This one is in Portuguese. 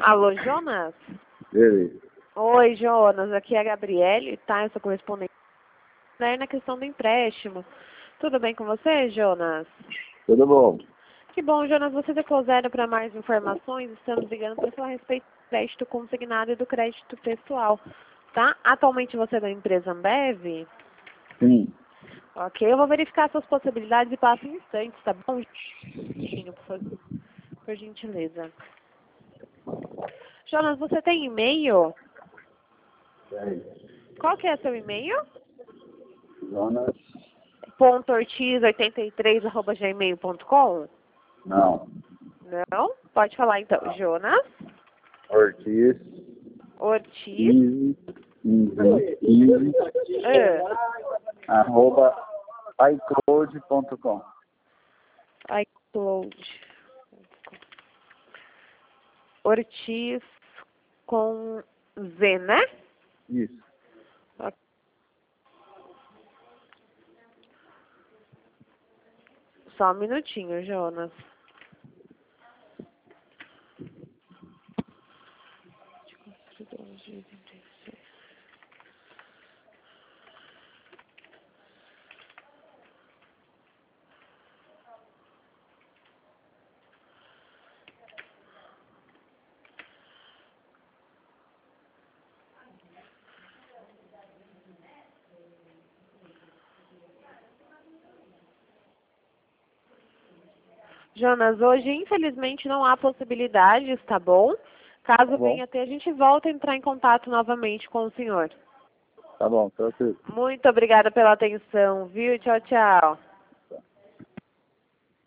Alô, Jonas? Beleza. Oi, Jonas, aqui é a Gabriele, tá? Eu sou correspondente na questão do empréstimo. Tudo bem com você, Jonas? Tudo bom? Que bom, Jonas, você deposita para mais informações, estamos ligando para falar a respeito do crédito consignado e do crédito pessoal, tá? Atualmente você é da empresa Ambev? Sim. Ok, eu vou verificar suas possibilidades e passo em instantes, tá bom? Por gentileza. Jonas, você tem e-mail? Tem. Qual que é seu e-mail? Jonas? .ortiz83@gmail.com? Não. Não? Pode falar então. Jonas Ortiz. Ortiz. Easy. Arroba iCloud.com. iCloud. Ortiz com Z, né? Isso. Só um minutinho, Jonas. Jonas, hoje infelizmente não há possibilidades, tá bom? Caso Tá bom. venha a ter, a gente volta a entrar em contato novamente com o senhor. Tá bom, tranquilo. Muito obrigada pela atenção, viu? Tchau, tchau.